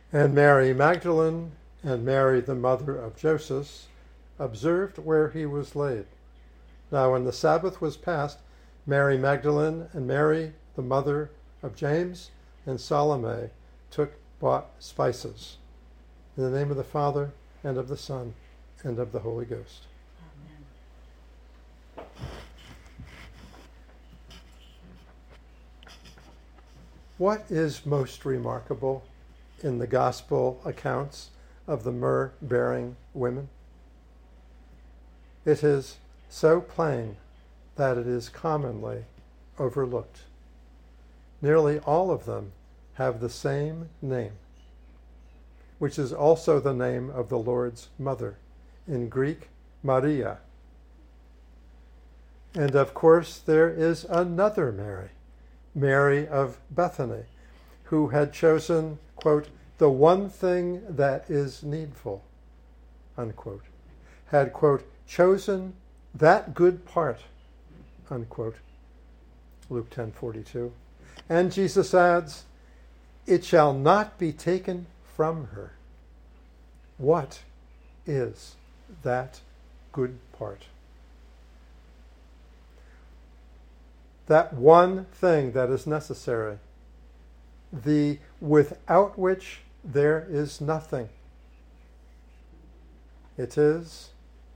And Mary Magdalene and Mary, the mother of Joseph, observed where he was laid. Now when the Sabbath was past, Mary Magdalene and Mary, the mother of James, and Salome bought spices. In the name of the Father, and of the Son, and of the Holy Ghost. Amen. What is most remarkable in the gospel accounts of the myrrh-bearing women? It is so plain that it is commonly overlooked. Nearly all of them have the same name, which is also the name of the Lord's mother, in Greek, Maria. And of course, there is another Mary, Mary of Bethany, who had chosen, quote, the one thing that is needful, unquote, had, quote, chosen that good part, unquote, Luke 10:42. And Jesus adds, it shall not be taken from her. What is that good part? That one thing that is necessary, the without which there is nothing. It is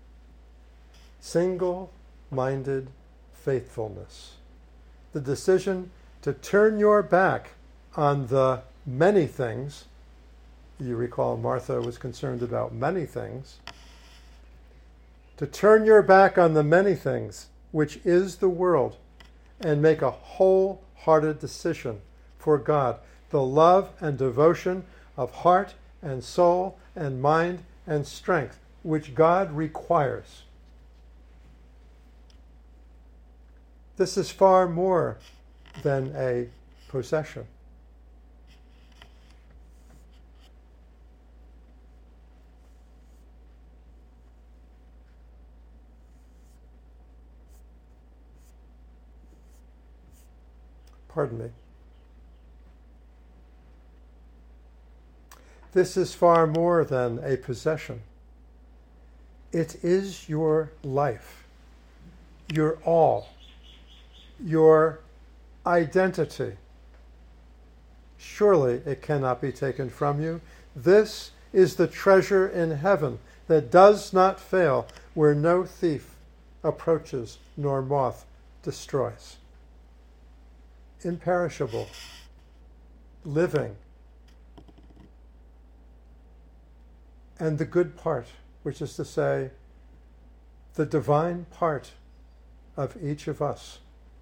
single-minded faithfulness. The decision to turn your back on the many things. You recall Martha was concerned about many things. To turn your back on the many things, which is the world, and make a wholehearted decision for God, the love and devotion of heart and soul and mind and strength, which God requires. This is far more than a possession. Pardon me. This is far more than a possession. It is your life, your all, your identity. Surely it cannot be taken from you. This is the treasure in heaven that does not fail, where no thief approaches nor moth destroys. Imperishable, living, and the good part, which is to say, the divine part of each of us.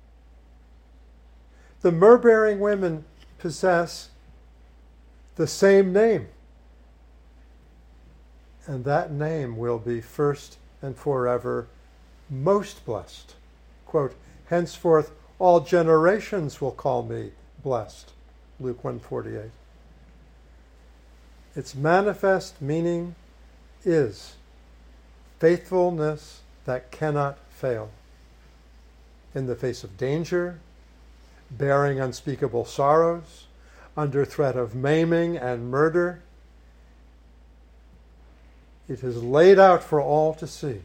The myrrh-bearing women possess the same name, and that name will be first and forever most blessed. Quote, henceforth all generations will call me blessed. Luke 1:48. Its manifest meaning is faithfulness that cannot fail. In the face of danger, bearing unspeakable sorrows, under threat of maiming and murder, it is laid out for all to see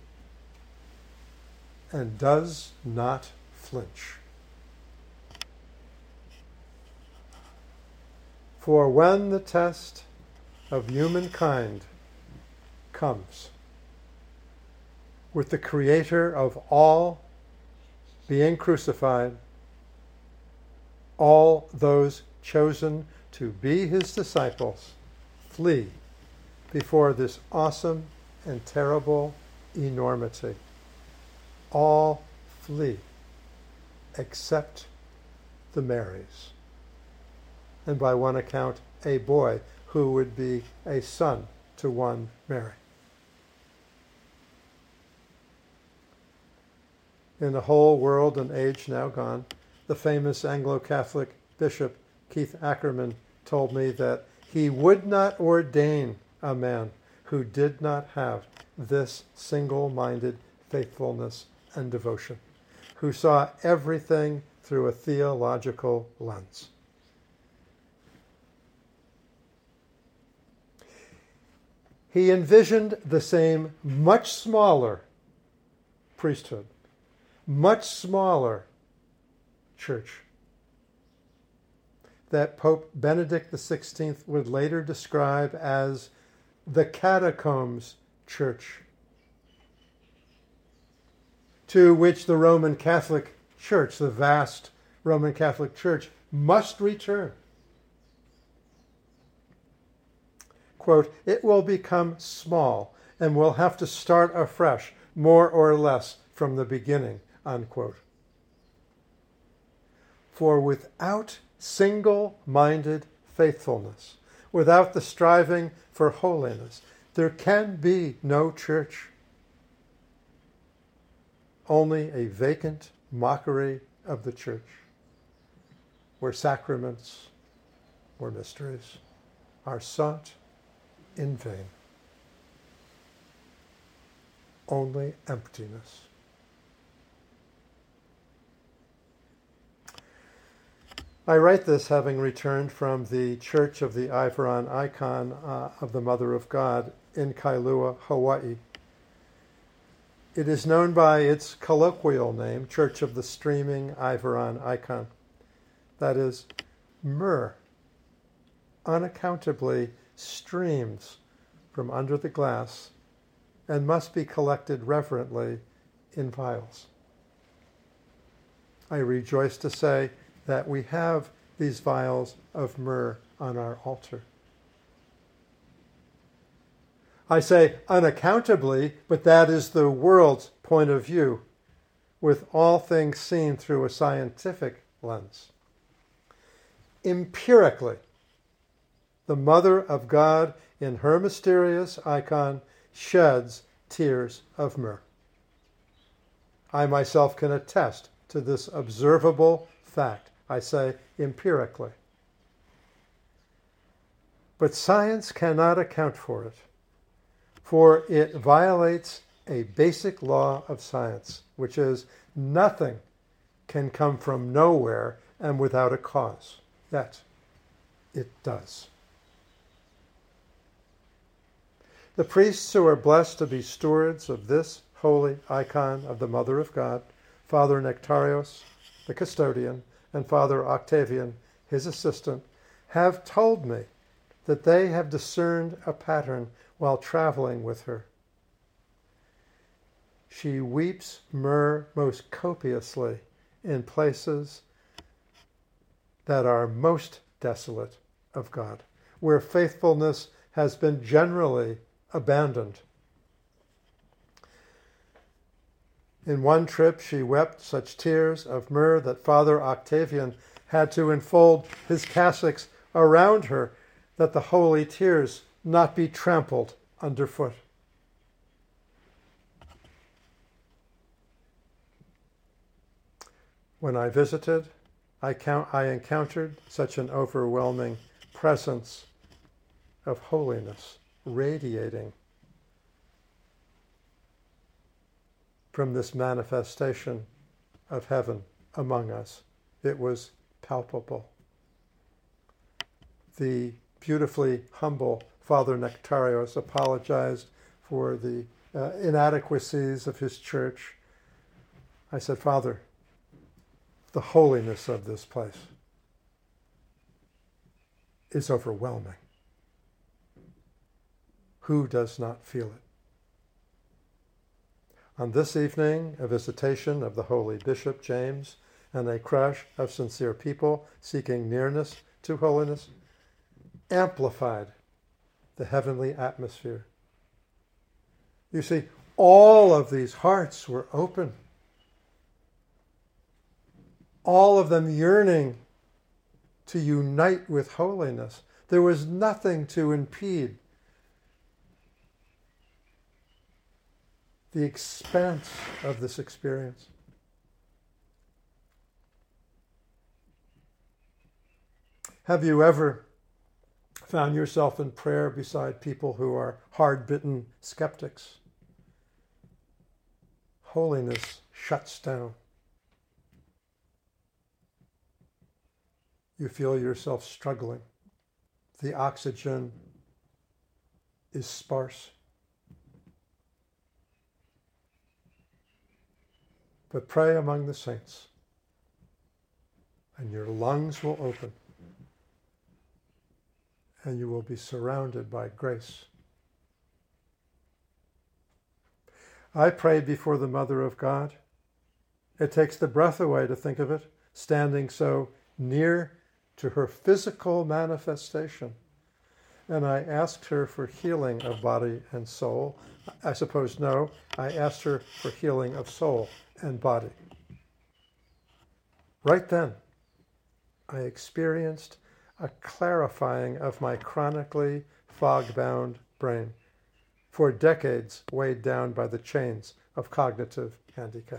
and does not flinch. For when the test of humankind comes, with the Creator of all being crucified, all those chosen to be his disciples flee before this awesome and terrible enormity. All flee except the Marys, and by one account a boy who would be a son to one Mary. In a whole world and age now gone, the famous Anglo-Catholic Bishop Keith Ackerman told me that he would not ordain a man who did not have this single-minded faithfulness and devotion, who saw everything through a theological lens. he envisioned the same much smaller priesthood, much smaller church that Pope Benedict XVI would later describe as the catacombs church, to which the Roman Catholic Church, the vast Roman Catholic Church, must return. Quote, it will become small and will have to start afresh, more or less from the beginning, unquote. For without single-minded faithfulness, without the striving for holiness, there can be no church. Only a vacant mockery of the church, where sacraments or mysteries are sought in vain. Only emptiness. I write this having returned from the Church of the Aivaron Icon of the Mother of God in Kailua, Hawaii. It is known by its colloquial name, Church of the Streaming Aivaron Icon. That is, myrrh unaccountably streams from under the glass and must be collected reverently in vials. I rejoice to say that we have these vials of myrrh on our altar. I say unaccountably, but that is the world's point of view, with all things seen through a scientific lens. Empirically, the Mother of God in her mysterious icon sheds tears of myrrh. I myself can attest to this observable fact. I say empirically. But science cannot account for it, for it violates a basic law of science, which is nothing can come from nowhere and without a cause. Yet it does. The priests who are blessed to be stewards of this holy icon of the Mother of God, Father Nectarios, the custodian, and Father Octavian, his assistant, have told me that they have discerned a pattern while traveling with her. She weeps myrrh most copiously in places that are most desolate of God, where faithfulness has been generally abandoned. In one trip, she wept such tears of myrrh that Father Octavian had to enfold his cassocks around her that the holy tears not be trampled underfoot. When I visited, I encountered such an overwhelming presence of holiness radiating from this manifestation of heaven among us. It was palpable. The beautifully humble Father Nectarios apologized for the inadequacies of his church. I said, Father, the holiness of this place is overwhelming. Who does not feel it? On this evening, a visitation of the Holy Bishop James and a crush of sincere people seeking nearness to holiness amplified the heavenly atmosphere. You see, all of these hearts were open. All of them yearning to unite with holiness. There was nothing to impede the expanse of this experience. Have you ever found yourself in prayer beside people who are hard-bitten skeptics? Holiness shuts down. You feel yourself struggling. The oxygen is sparse. But pray among the saints, and your lungs will open, and you will be surrounded by grace. I prayed before the Mother of God. It takes the breath away to think of it, standing so near to her physical manifestation. And I asked her for healing of body and soul. I suppose no, I asked her for healing of soul and body. Right then, I experienced a clarifying of my chronically fog-bound brain, for decades weighed down by the chains of cognitive handicap.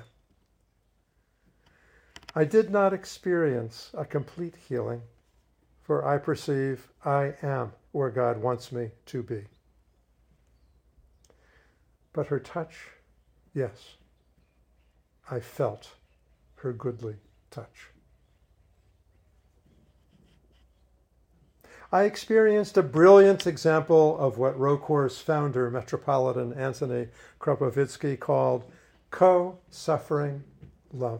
I did not experience a complete healing, for I perceive I am where God wants me to be. But her touch, yes, I felt her goodly touch. I experienced a brilliant example of what ROCOR's founder, Metropolitan Antony Kropotkin, called co-suffering love.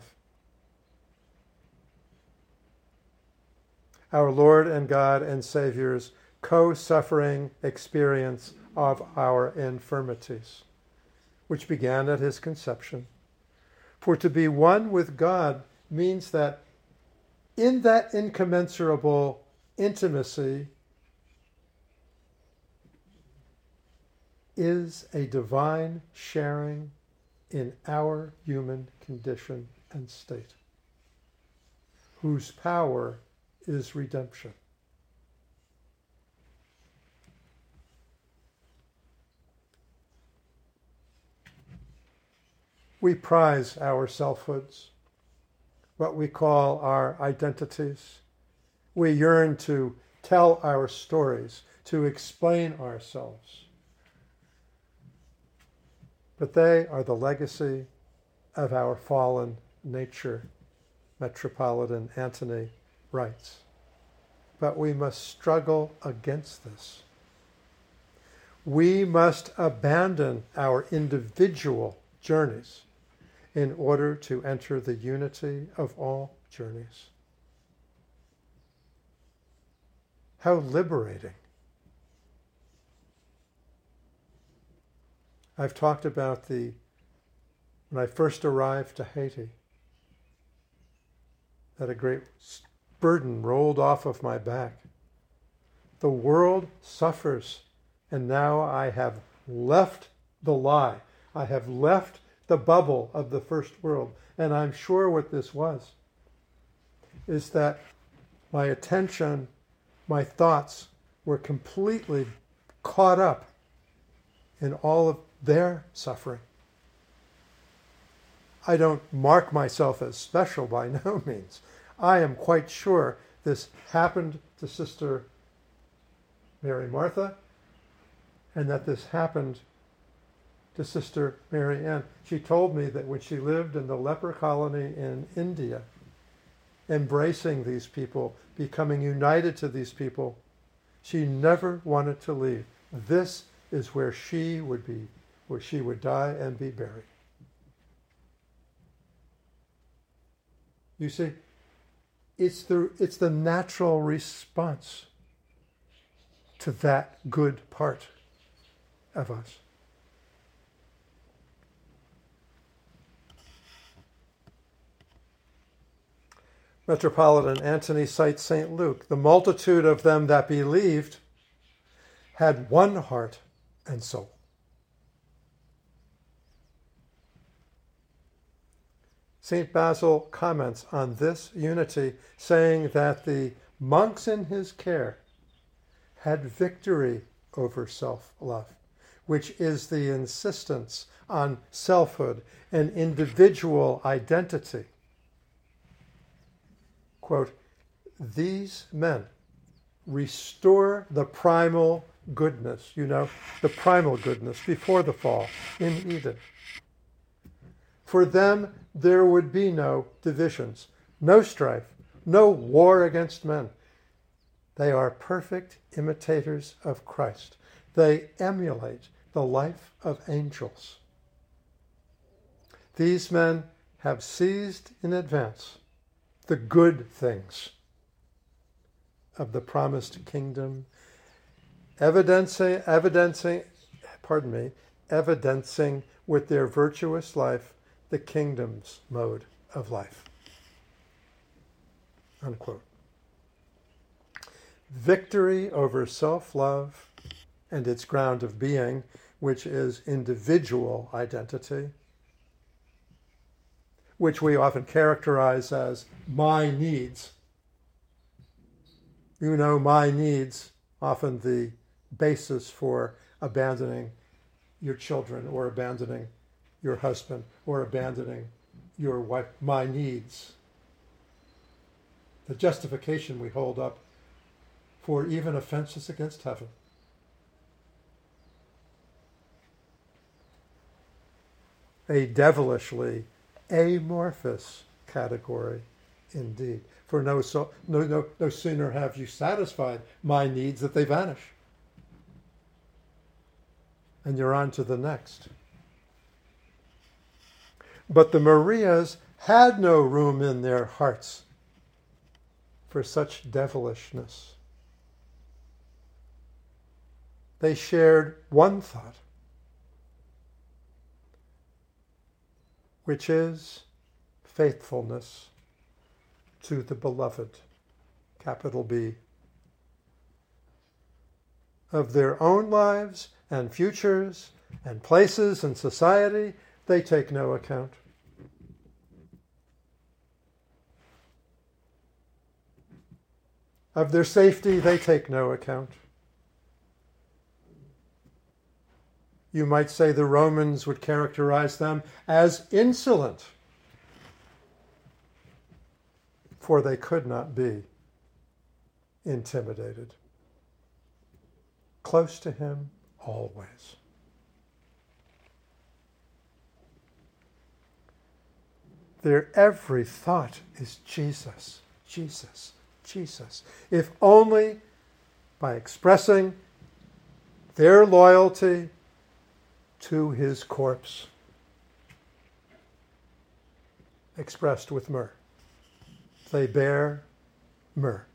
Our Lord and God and Savior's co-suffering experience of our infirmities, which began at his conception. For to be one with God means that in that incommensurable intimacy is a divine sharing in our human condition and state, whose power is redemption. We prize our selfhoods, what we call our identities. We yearn to tell our stories, to explain ourselves. But they are the legacy of our fallen nature, Metropolitan Antony writes. But we must struggle against this. We must abandon our individual journeys in order to enter the unity of all journeys. How liberating. I've talked about when I first arrived to Haiti, that a great burden rolled off of my back. The world suffers, and now I have left the lie. I have left the bubble of the first world. And I'm sure what this was is that my attention, my thoughts were completely caught up in all of their suffering. I don't mark myself as special by no means. I am quite sure this happened to Sister Mary Martha, and that this happened to Sister Mary Ann. She told me that when she lived in the leper colony in India, embracing these people, becoming united to these people, she never wanted to leave. This is where she would be, where she would die and be buried. You see, it's the natural response to that good part of us. Metropolitan Antony cites St. Luke. The multitude of them that believed had one heart and soul. St. Basil comments on this unity, saying that the monks in his care had victory over self-love, which is the insistence on selfhood and individual identity. Quote, these men restore the primal goodness, the primal goodness before the fall in Eden. For them, there would be no divisions, no strife, no war against men. They are perfect imitators of Christ. They emulate the life of angels. These men have seized in advance the good things of the promised kingdom, evidencing with their virtuous life the kingdom's mode of life. Unquote. Victory over self-love and its ground of being, which is individual identity, which we often characterize as my needs. You know, my needs, often the basis for abandoning your children or abandoning your husband or abandoning your wife. My needs. The justification we hold up for even offenses against heaven. A devilishly amorphous category indeed. For no sooner have you satisfied my needs that they vanish. And you're on to the next. But the Marias had no room in their hearts for such devilishness. They shared one thought, which is faithfulness to the beloved, capital B. Of their own lives and futures and places in society, they take no account. Of their safety, they take no account. You might say the Romans would characterize them as insolent, for they could not be intimidated. Close to him always. Their every thought is Jesus, Jesus, Jesus. If only by expressing their loyalty to his corpse, expressed with myrrh. They bear myrrh,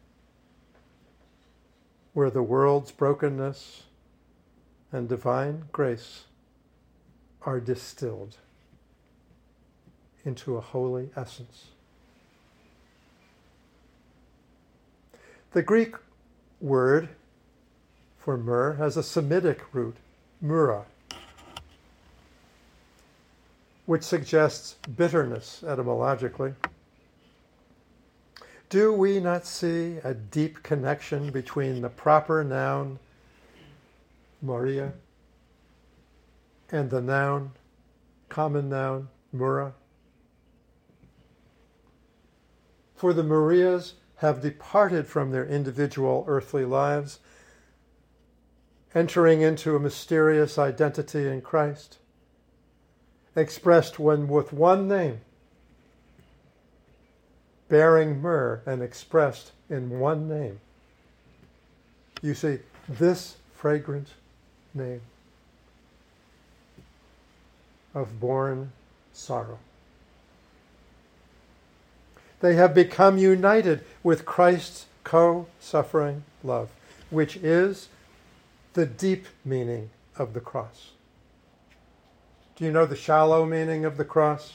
where the world's brokenness and divine grace are distilled into a holy essence. The Greek word for myrrh has a Semitic root, myrrha, which suggests bitterness etymologically. Do we not see a deep connection between the proper noun, Maria, and the noun, common noun, myrrha? For the Marias have departed from their individual earthly lives, entering into a mysterious identity in Christ, expressed with one name, bearing myrrh and expressed in one name. You see, this fragrant name of born sorrow. They have become united with Christ's co-suffering love, which is the deep meaning of the cross. Do you know the shallow meaning of the cross?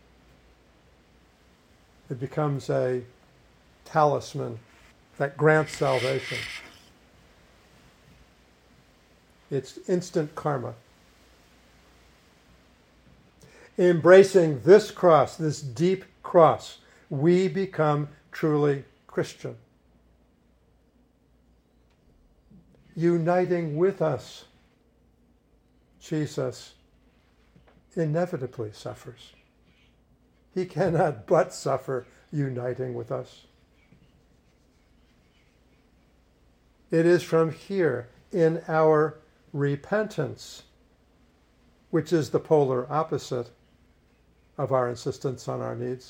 It becomes a talisman that grants salvation. It's instant karma. Embracing this cross, this deep cross, we become truly Christian. Uniting with us, Jesus inevitably suffers. He cannot but suffer uniting with us. It is from here, in our repentance, which is the polar opposite of our insistence on our needs,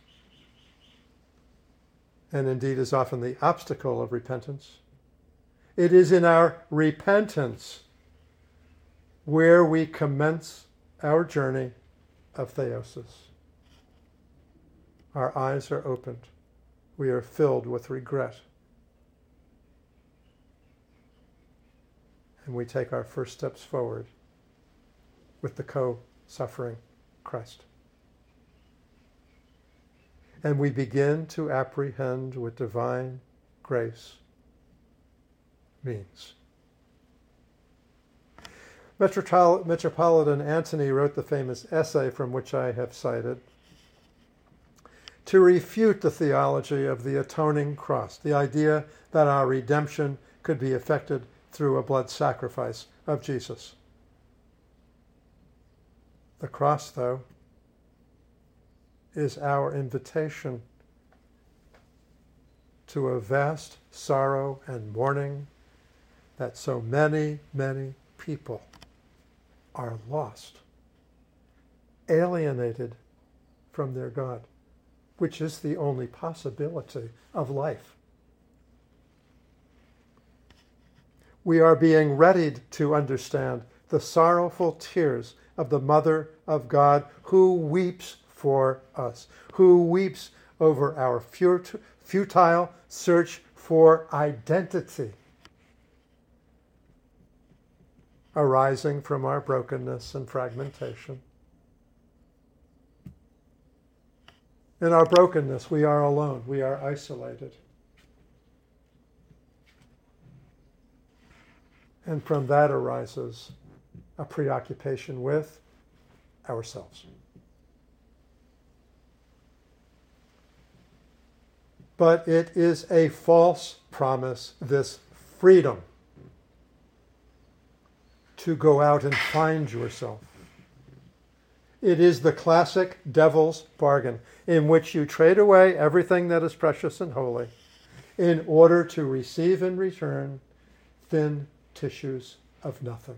and indeed is often the obstacle of repentance. It is in our repentance where we commence our journey of theosis. Our eyes are opened. We are filled with regret. And we take our first steps forward with the co-suffering Christ. And we begin to apprehend what divine grace means. Metropolitan Antony wrote the famous essay from which I have cited to refute the theology of the atoning cross, the idea that our redemption could be effected through a blood sacrifice of Jesus. The cross, though, is our invitation to a vast sorrow and mourning that so many, many people are lost, alienated from their God, which is the only possibility of life. We are being readied to understand the sorrowful tears of the Mother of God who weeps for us, who weeps over our futile search for identity arising from our brokenness and fragmentation. In our brokenness, we are alone, we are isolated. And from that arises a preoccupation with ourselves. But it is a false promise, this freedom to go out and find yourself. It is the classic devil's bargain in which you trade away everything that is precious and holy in order to receive in return thin tissues of nothing.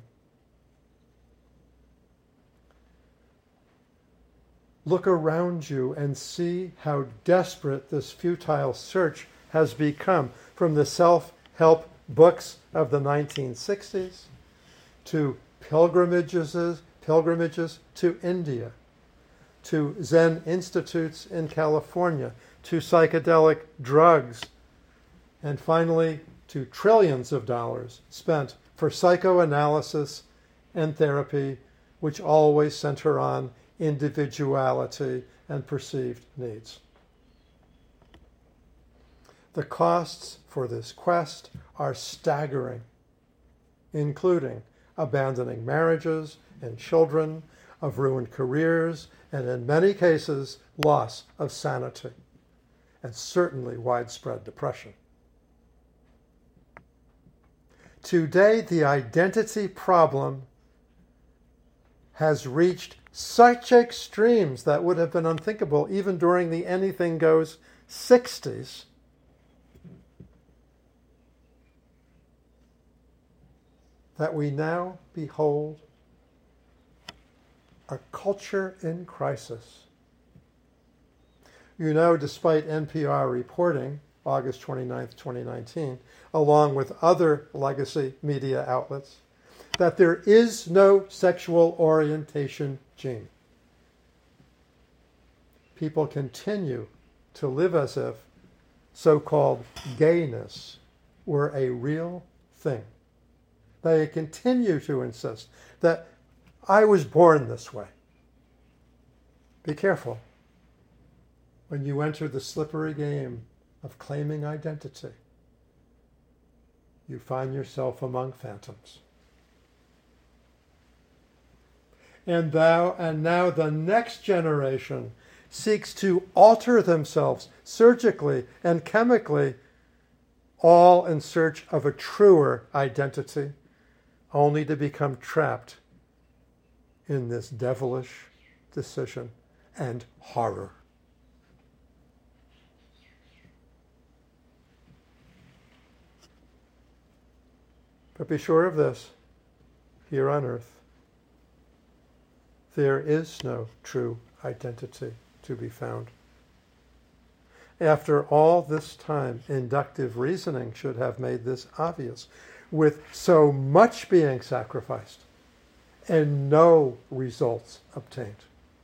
Look around you and see how desperate this futile search has become, from the self-help books of the 1960s to pilgrimages to India, to Zen institutes in California, to psychedelic drugs, and finally to trillions of dollars spent for psychoanalysis and therapy, which always center on individuality and perceived needs. The costs for this quest are staggering, including abandoning marriages and children, of ruined careers, and in many cases, loss of sanity, and certainly widespread depression. Today, the identity problem has reached such extremes that would have been unthinkable even during the anything goes 60s. That we now behold a culture in crisis. You know, despite NPR reporting, August 29th, 2019, along with other legacy media outlets, that there is no sexual orientation gene. People continue to live as if so-called gayness were a real thing. They continue to insist that I was born this way. Be careful when you enter the slippery game of claiming identity. You find yourself among phantoms. And now the next generation seeks to alter themselves surgically and chemically, all in search of a truer identity, only to become trapped in this devilish decision and horror. But be sure of this, here on earth, there is no true identity to be found. After all this time, inductive reasoning should have made this obvious. With so much being sacrificed and no results obtained.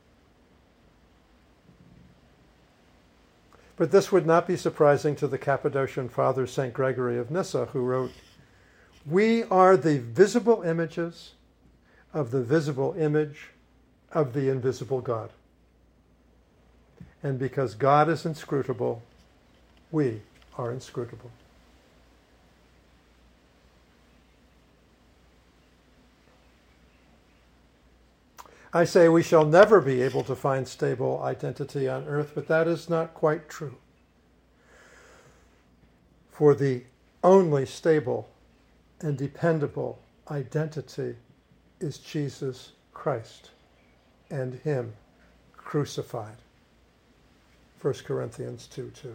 But this would not be surprising to the Cappadocian Father St. Gregory of Nyssa, who wrote, "We are the visible images of the visible image of the invisible God. And because God is inscrutable, we are inscrutable." I say we shall never be able to find stable identity on earth, but that is not quite true. For the only stable and dependable identity is Jesus Christ and Him crucified. 1 Corinthians 2:2.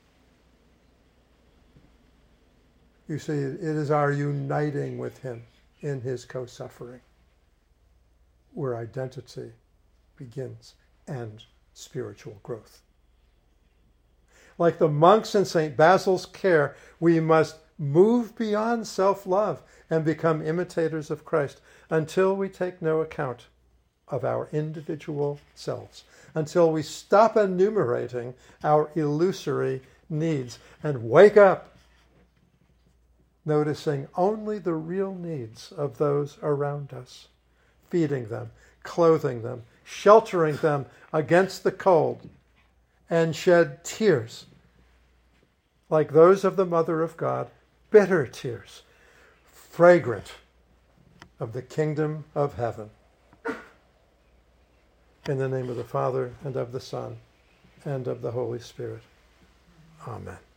You see, it is our uniting with Him in His co-suffering where identity begins and spiritual growth. Like the monks in St. Basil's care, we must move beyond self-love and become imitators of Christ until we take no account of our individual selves, until we stop enumerating our illusory needs and wake up noticing only the real needs of those around us, feeding them, clothing them, sheltering them against the cold, and shed tears like those of the Mother of God, bitter tears, fragrant of the kingdom of heaven. In the name of the Father, and of the Son, and of the Holy Spirit. Amen.